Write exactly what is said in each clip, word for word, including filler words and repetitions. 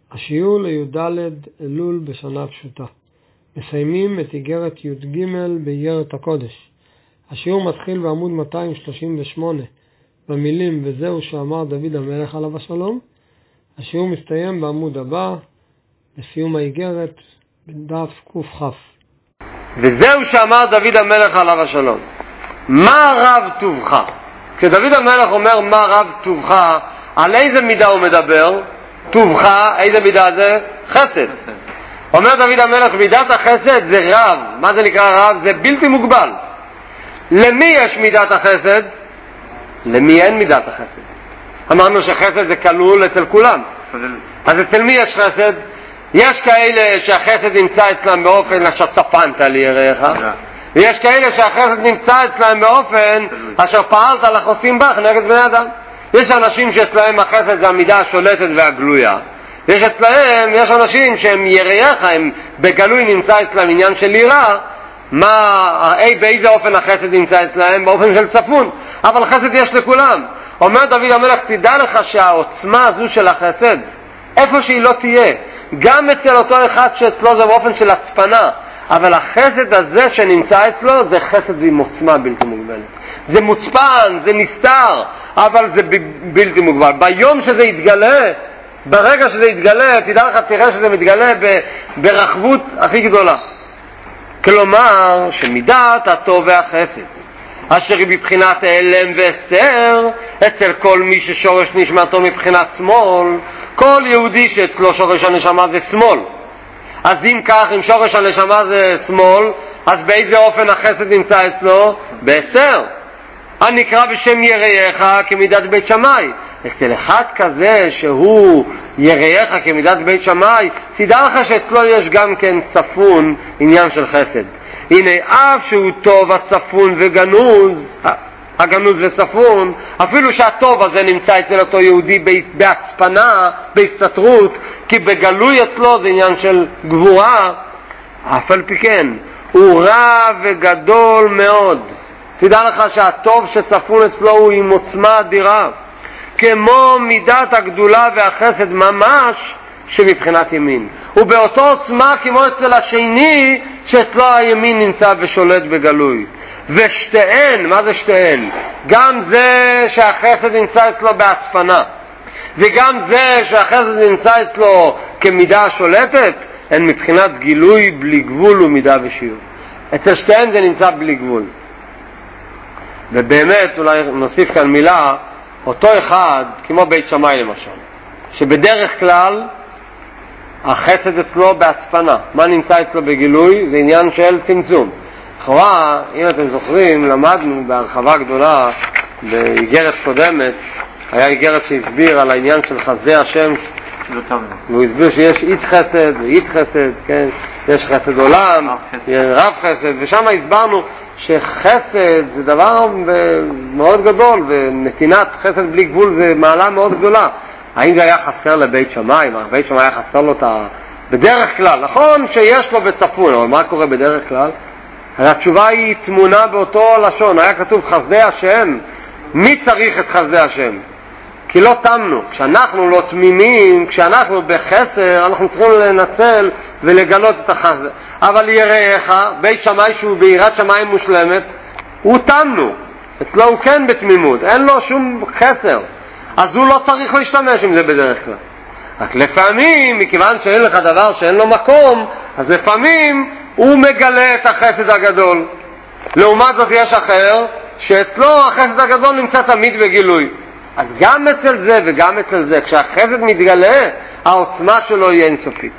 השיעור לי"ד אלול בשנה פשוטה. מסיימים את איגרת י"ג באיגרת הקודש. השיעור מתחיל בעמוד מאתיים שלושים ושמונה במילים וזהו שאמר דוד המלך עליו השלום. השיעור מסתיים בעמוד הבא בסיום האיגרת בדף ק"כ. וזהו שאמר דוד המלך עליו השלום. מה רב טובך? כשדוד המלך אומר מה רב טובך, על איזה מידה הוא מדבר? טובך, איזה מידה זה? חסד. אומר דוד המלך, מידת החסד זה רב. מה זה נקרא רב? זה בלתי מוגבל. למי יש מידת החסד? למי אין מידת החסד? אמרנו שחסד זה כלול אצל כולם. אז אצל מי יש חסד? יש כאלה שהחסד נמצא אצלם באופן אשר צפנת לי יראיך, ויש כאלה שהחסד נמצא אצלם באופן אשר פעלת לחוסים בך נגד בני אדם. יש אנשים שאצלהם החסד זה המידה השולטת והגלויה. יש אצלהם, יש אנשים שהם יראיך, הם בגלוי נמצא אצלם עניין של יראה. מה, אי, באיזה אופן החסד נמצא אצלהם? באופן של צפון. אבל חסד יש לכולם. אומר דוד המלך, תדע לך שהעוצמה הזו של החסד, איפה שהיא לא תהיה, גם אצל אותו אחד שאצלו זה באופן של הצפנה, אבל החסד הזה שנמצא אצלו זה חסד עם עוצמה בלתי מוגבלת. זה מוצפן, זה נסתר, אבל זה ב- בלתי מוגבל. ביום שזה יתגלה, ברגע שזה יתגלה, תדע לך, תראה שזה מתגלה ב- ברחבות הכי גדולה. כלומר, שמידת הטוב והחסד, אשר היא בבחינת העלם והסתר, אצל כל מי ששורש נשמתו מבחינת שמאל, כל יהודי שאצלו שורש הנשמה זה שמאל. אז אם כך, אם שורש הנשמה זה שמאל, אז באיזה אופן החסד נמצא אצלו? בהסתר. הנקרא בשם יראיך כמידת בית שמאי. אצל אחד כזה שהוא יראיך כמידת בית שמאי, תדע לך שאצלו יש גם כן צפון עניין של חסד. הנה, אף שהוא טוב הצפון וגנוז, הגנוז וצפון, אפילו שהטוב הזה נמצא אצל אותו יהודי בהצפנה, בהסתתרות, כי בגלוי אצלו זה עניין של גבורה, אף על פי כן הוא רב וגדול מאוד. תדע לך שהטוב שצפון אצלו הוא עם עוצמה אדירה, כמו מידת הגדולה והחסד ממש שמבחינת ימין, ובאותו עוצמה כמו אצל השני שאצלו הימין נמצא ושולט בגלוי. ושתיהן, מה זה שתיהן? גם זה שהחסד נמצא אצלו בהצפנה, וגם זה שהחסד נמצא אצלו כמידה השולטת, הן מבחינת גילוי בלי גבול ומידה ושיעור. אצל שתיהן זה נמצא בלי גבול. ובאמת אולי נוסיף כאן מילה, אותו אחד כמו בית שמאי למשל, שבדרך כלל החסד אצלו בהצפנה. מה נמצא אצלו בגילוי? זה עניין של צמצום. לכאורה, אם אתם זוכרים, למדנו בהרחבה גדולה באיגרת קודמת, היה איגרת שהסביר על העניין של חסדי השם, והוא הסביר שיש אית חסד ואית חסד, כן? יש חסד עולם, רב חסד, ושם הסברנו שחסד זה דבר מאוד גדול, ונתינת חסד בלי גבול זה מעלה מאוד גדולה. האם זה היה חסר לבית שמאי? מה, בית שמאי היה חסר לו את ה... בדרך כלל, נכון שיש לו בצפון, אבל מה קורה בדרך כלל? התשובה היא תמונה באותו לשון, היה כתוב חסדי השם. מי צריך את חסדי השם? כי לא תמנו. כשאנחנו לא תמימים, כשאנחנו בחסר, אנחנו צריכים לנצל ולגלות את החסד. אבל יראיך, בית שמאי שהוא ביראת שמיים מושלמת, הוא תמנו. אצלו הוא כן בתמימות, אין לו שום חסר. אז הוא לא צריך להשתמש עם זה בדרך כלל. רק לפעמים, מכיוון שאין לך דבר שאין לו מקום, אז לפעמים הוא מגלה את החסד הגדול. לעומת זאת יש אחר, שאצלו החסד הגדול נמצא תמיד בגילוי. אז גם אצל זה וגם אצל זה, כשהחסד מתגלה, העוצמה שלו היא אינסופית.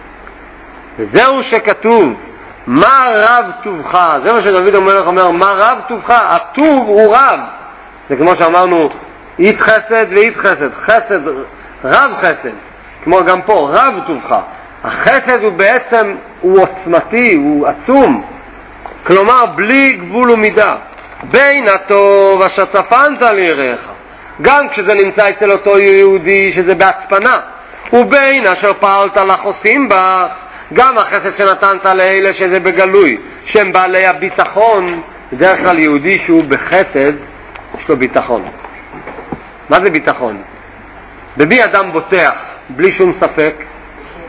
וזהו שכתוב, מה רב טובך? זה מה שדוד המלך אומר, מה רב טובך? הטוב הוא רב. זה כמו שאמרנו, אית חסד ואית חסד, חסד, רב חסד, כמו גם פה, רב טובך. החסד הוא בעצם, הוא עוצמתי, הוא עצום, כלומר בלי גבול ומידה. בין הטוב אשר צפנת ליראיך, גם כשזה נמצא אצל אותו יהודי שזה בהצפנה, ובין אשר פעלת לחוסים בך, גם החסד שנתנת לאלה שזה בגלוי, שהם בעלי הביטחון. בדרך כלל יהודי שהוא בחסד יש לו ביטחון. מה זה ביטחון? בבי אדם בוטח בלי שום ספק,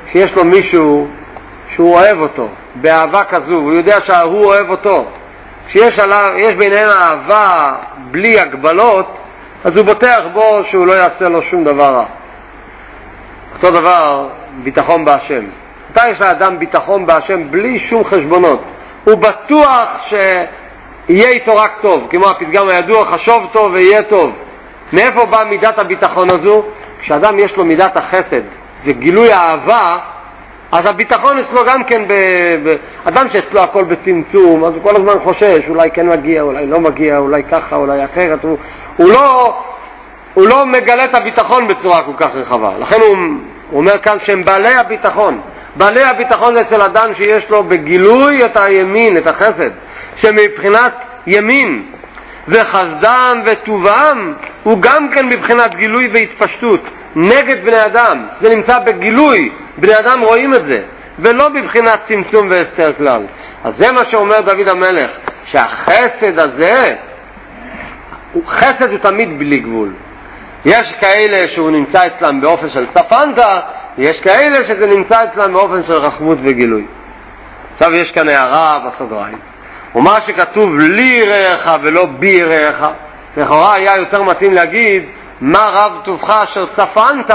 כשיש לו מישהו שהוא אוהב אותו, באהבה כזו, הוא יודע שהוא אוהב אותו, כשיש עליו, יש ביניהם אהבה בלי הגבלות, אז הוא בוטח בו שהוא לא יעשה לו שום דבר רע. אותו דבר, ביטחון בהשם. מתי יש לאדם ביטחון בהשם בלי שום חשבונות? הוא בטוח שיהיה איתו רק טוב, כמו הפתגם הידוע, חשוב טוב ויהיה טוב. מאיפה באה מידת הביטחון הזו? כשאדם יש לו מידת החסד וגילוי האהבה, אז הביטחון אצלו גם כן, ב... ב... אדם שאצלו הכל בצמצום, אז הוא כל הזמן חושש, אולי כן מגיע, אולי לא מגיע, אולי ככה, אולי אחרת. הוא, הוא, לא, הוא לא מגלה את הביטחון בצורה כל כך רחבה. לכן הוא, הוא אומר כאן שהם בעלי הביטחון. בעלי הביטחון זה אצל אדם שיש לו בגילוי את הימין, את החסד, שמבחינת ימין וחסדם וטובם הוא גם כן מבחינת גילוי והתפשטות נגד בני אדם. זה נמצא בגילוי, בני אדם רואים את זה, ולא מבחינת צמצום והסתר כלל. אז זה מה שאומר דוד המלך, שהחסד הזה, חסד הוא תמיד בלי גבול. יש כאלה שהוא נמצא אצלם באופן של צפנתה, יש כאלה שזה נמצא אצלם באופן של רחמות וגילוי. עכשיו יש כאן הערה בסוגריים, ומה שכתוב לי רעך ולא בי רעך, לכאורה היה יותר מתאים להגיד מה רב טובך אשר צפנת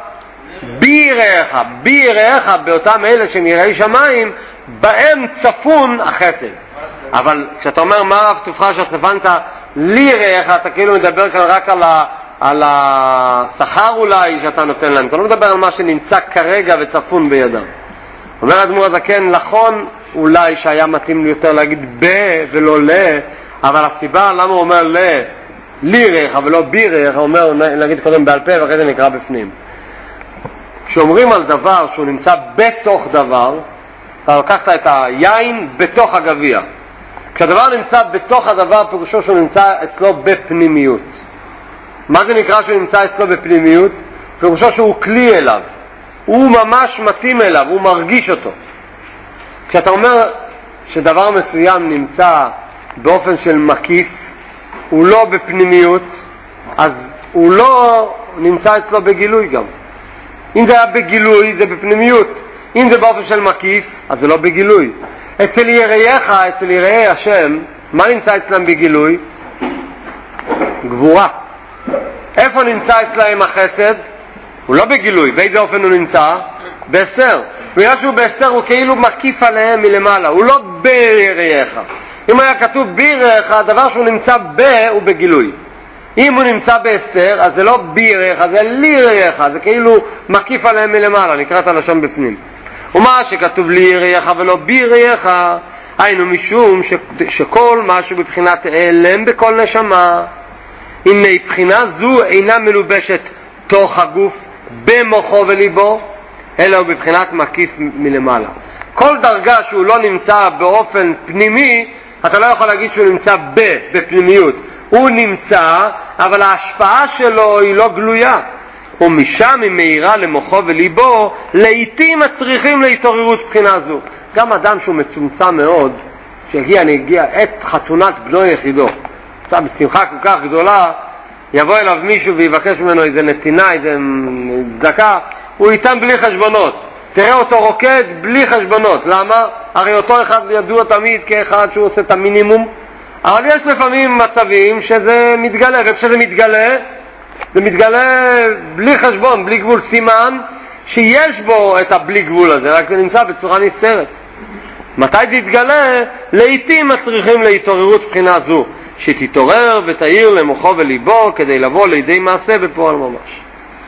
בי רעך. בי רעך באותם אלה שהם יראי שמיים, בהם צפון החסד. אבל כשאתה אומר מה רב טובך אשר צפנת לי רעך, אתה כאילו מדבר כאן רק על ה... על השכר אולי שאתה נותן להם, אתה לא מדבר על מה שנמצא כרגע וצפון בידם. אומר אדמו"ר הזקן, נכון אולי שהיה מתאים יותר להגיד ב ולא ל, אבל הסיבה למה הוא אומר ל, לי רעך ולא בי רעך, הוא אומר נגיד קודם בעל פה ואחרי זה נקרא בפנים. כשאומרים על דבר שהוא נמצא בתוך דבר, אתה לקחת את היין בתוך הגביע. כשהדבר נמצא בתוך הדבר, פירושו שהוא נמצא אצלו בפנימיות. מה זה נקרא שהוא נמצא אצלו בפנימיות? פירושו שהוא כלי אליו, הוא ממש מתאים אליו, הוא מרגיש אותו. כשאתה אומר שדבר מסוים נמצא באופן של מקיף, הוא לא בפנימיות, אז הוא לא נמצא אצלו בגילוי גם. אם זה היה בגילוי זה בפנימיות, אם זה באופן של מקיף אז זה לא בגילוי. אצל יראיך, אצל יראי השם, מה נמצא אצלם בגילוי? גבורה. איפה נמצא אצלהם החסד? הוא לא בגילוי. באיזה אופן הוא נמצא? בהסתר. בגלל שהוא בהסתר הוא כאילו מקיף עליהם מלמעלה, הוא לא ביראיך. אם היה כתוב ביראיך, הדבר שהוא נמצא ב הוא בגילוי. אם הוא נמצא בהסתר אז זה לא ביראיך, זה ליראיך, זה כאילו מקיף עליהם מלמעלה, נקרא את הלשון בפנים. ומה שכתוב ליראיך ולא ביראיך, היינו משום ש... שכל משהו בבחינת אלם בכל נשמה, הנה בחינה זו אינה מלובשת תוך הגוף במוחו וליבו, אלא הוא בבחינת מקיף מלמעלה. כל דרגה שהוא לא נמצא באופן פנימי, אתה לא יכול להגיד שהוא נמצא ב, בפנימיות. הוא נמצא, אבל ההשפעה שלו היא לא גלויה. ומשם היא מהירה למוחו וליבו, לעתים הצריכים להתעוררות בחינה זו. גם אדם שהוא מצומצם מאוד, שהגיע, נגיע את חתונת בנו יחידו, עכשיו בשמחה כל כך גדולה, יבוא אליו מישהו ויבקש ממנו איזה נתינה, איזה דקה, הוא ייתן בלי חשבונות. תראה אותו רוקד בלי חשבונות. למה? הרי אותו אחד ידוע תמיד כאחד שהוא עושה את המינימום, אבל יש לפעמים מצבים שזה מתגלה, וכשזה מתגלה, זה מתגלה בלי חשבון, בלי גבול, סימן שיש בו את הבלי גבול הזה, רק זה נמצא בצורה נסתרת. מתי זה יתגלה? לעתים מצריכים להתעוררות בחינה זו, שתתעורר ותאיר למוחו וליבו כדי לבוא לידי מעשה בפועל ממש.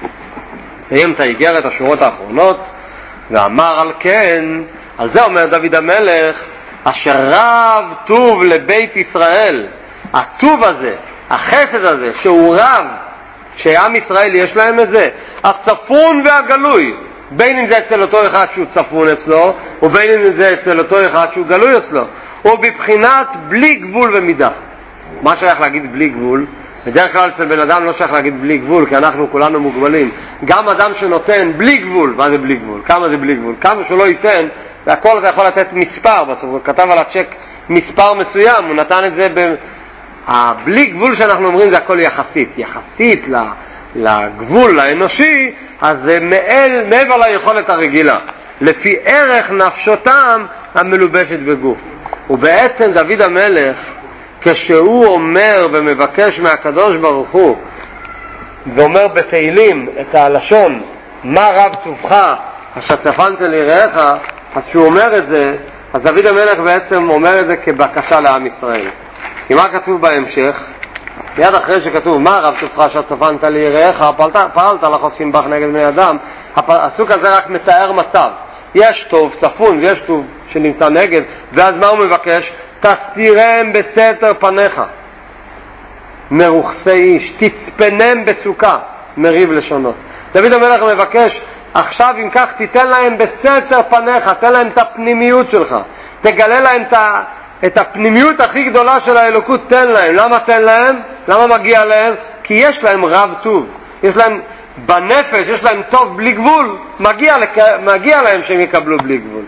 סיים את האיגרת השורות האחרונות ואמר על כן, על זה אומר דוד המלך, אשר רב טוב לבית ישראל. הטוב הזה, החסד הזה שהוא רב, שעם ישראל יש להם את זה, הצפון והגלוי, בין אם זה אצל אותו אחד שהוא צפון אצלו ובין אם זה אצל אותו אחד שהוא גלוי אצלו, הוא בבחינת בלי גבול ומידה. מה שייך להגיד בלי גבול? בדרך כלל אצל בן אדם לא שייך להגיד בלי גבול, כי אנחנו כולנו מוגבלים. גם אדם שנותן בלי גבול, מה זה בלי גבול? כמה זה בלי גבול? כמה שהוא לא ייתן, והכל זה יכול לתת מספר בסוף. הוא כתב על הצ'ק מספר מסוים, הוא נתן את זה ב... הבלי גבול שאנחנו אומרים זה הכל יחסית. יחסית לגבול האנושי, אז זה מעל, מעבר ליכולת הרגילה. לפי ערך נפשותם המלובשת בגוף. ובעצם דוד המלך, כשהוא אומר ומבקש מהקדוש ברוך הוא ואומר בתהילים את הלשון מה רב טובך אשר צפנת ליראיך, אז שהוא אומר את זה, אז דוד המלך בעצם אומר את זה כבקשה לעם ישראל. כי מה כתוב בהמשך? מיד אחרי שכתוב מה רב טובך אשר צפנת ליראיך, פעלת לחוסים בך נגד בני אדם, הפסוק הזה רק מתאר מצב. יש טוב צפון ויש טוב שנמצא נגד, ואז מה הוא מבקש? תסתירם בסתר פניך מרוחסי איש, תצפנם בסוכה מריב לשונות. דוד המלך מבקש, עכשיו אם כך תיתן להם בסתר פניך, תן להם את הפנימיות שלך, תגלה להם את, ה, את הפנימיות הכי גדולה של האלוקות, תן להם. למה תן להם? למה מגיע להם? כי יש להם רב טוב, יש להם בנפש, יש להם טוב בלי גבול, מגיע, לק... מגיע להם שהם יקבלו בלי גבול.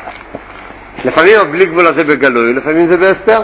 לפעמים הבלי גבול הזה בגלוי, לפעמים זה בהסתר.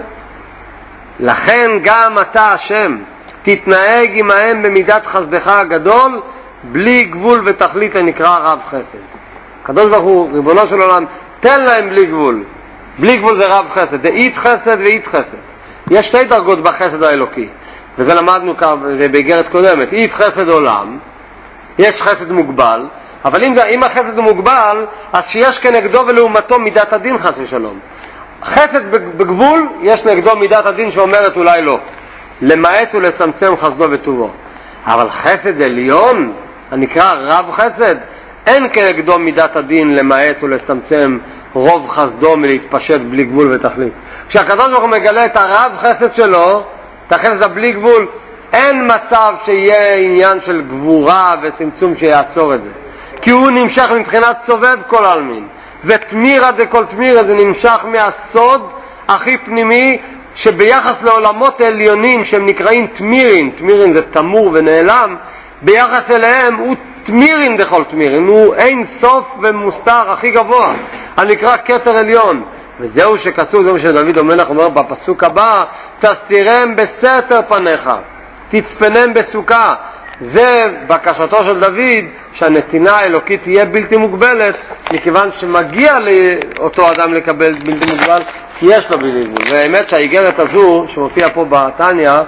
לכן גם אתה השם תתנהג עמהם במידת חסדך הגדול, בלי גבול ותכלית הנקרא רב חסד. הקדוש ברוך הוא, ריבונו של עולם, תן להם בלי גבול. בלי גבול זה רב חסד, זה אית חסד ואית חסד. יש שתי דרגות בחסד האלוקי, וזה למדנו באיגרת קודמת. אית חסד עולם, יש חסד מוגבל, אבל אם, זה, אם החסד הוא מוגבל, אז שיש כנגדו ולעומתו מידת הדין חס ושלום. חסד בגבול, יש נגדו מידת הדין שאומרת אולי לא, למעט ולצמצם חסדו וטובו. אבל חסד עליון, הנקרא רב חסד, אין כנגדו מידת הדין למעט ולצמצם רוב חסדו מלהתפשט בלי גבול ותכלית. כשהקדוש ברוך הוא מגלה את הרב חסד שלו, את החסד הבלי גבול, אין מצב שיהיה עניין של גבורה וצמצום שיעצור את זה, כי הוא נמשך מבחינת סובב כל העלמין, ותמירה דכל תמירה, זה נמשך מהסוד הכי פנימי שביחס לעולמות העליונים שהם נקראים תמירין, תמירין זה תמור ונעלם, ביחס אליהם הוא תמירין דכל תמירין, הוא אין סוף ומוסתר הכי גבוה, הנקרא כתר עליון. וזהו שכתוב, זהו שדוד המלך אומר בפסוק הבא, תסתירם בסתר פניך, תצפנם בסוכה. זה בקשתו של דוד, שהנתינה האלוקית תהיה בלתי מוגבלת, מכיוון שמגיע לאותו אדם לקבל בלתי מוגבל, כי יש לו בלתי מוגבל. והאמת שהאיגרת הזו שמופיע פה בתניא,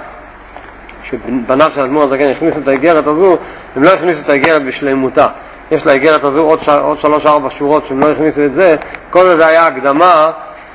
שבניו של אדמו"ר הזקן הכניסו את האיגרת הזו, הם לא הכניסו את האיגרת בשלמותה. יש לאיגרת הזו עוד, ש... עוד שלוש ארבע שורות שהם לא הכניסו את זה. כל זה היה הקדמה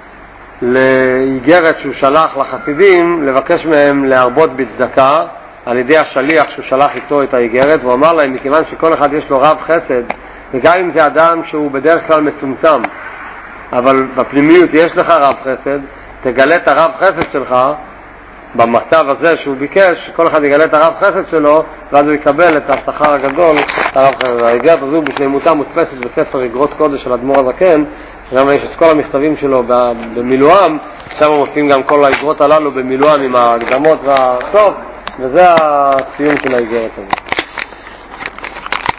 לאיגרת שהוא שלח לחסידים לבקש מהם להרבות בצדקה על ידי השליח שהוא שלח איתו את האיגרת, והוא אמר להם, מכיוון שכל אחד יש לו רב חסד, וגם אם זה אדם שהוא בדרך כלל מצומצם, אבל בפנימיות יש לך רב חסד, תגלה את הרב חסד שלך במצב הזה שהוא ביקש, כל אחד יגלה את הרב חסד שלו, ואז הוא יקבל את השכר הגדול, את הרב חסד. האיגרת הזו בשלמותה מודפסת בספר איגרות קודש של אדמו"ר הזקן, שם יש את כל המכתבים שלו במילואם, שם מופיעים גם כל האיגרות הללו במילואם עם ההקדמות והסוף, וזה הציון של האיגרת הזאת.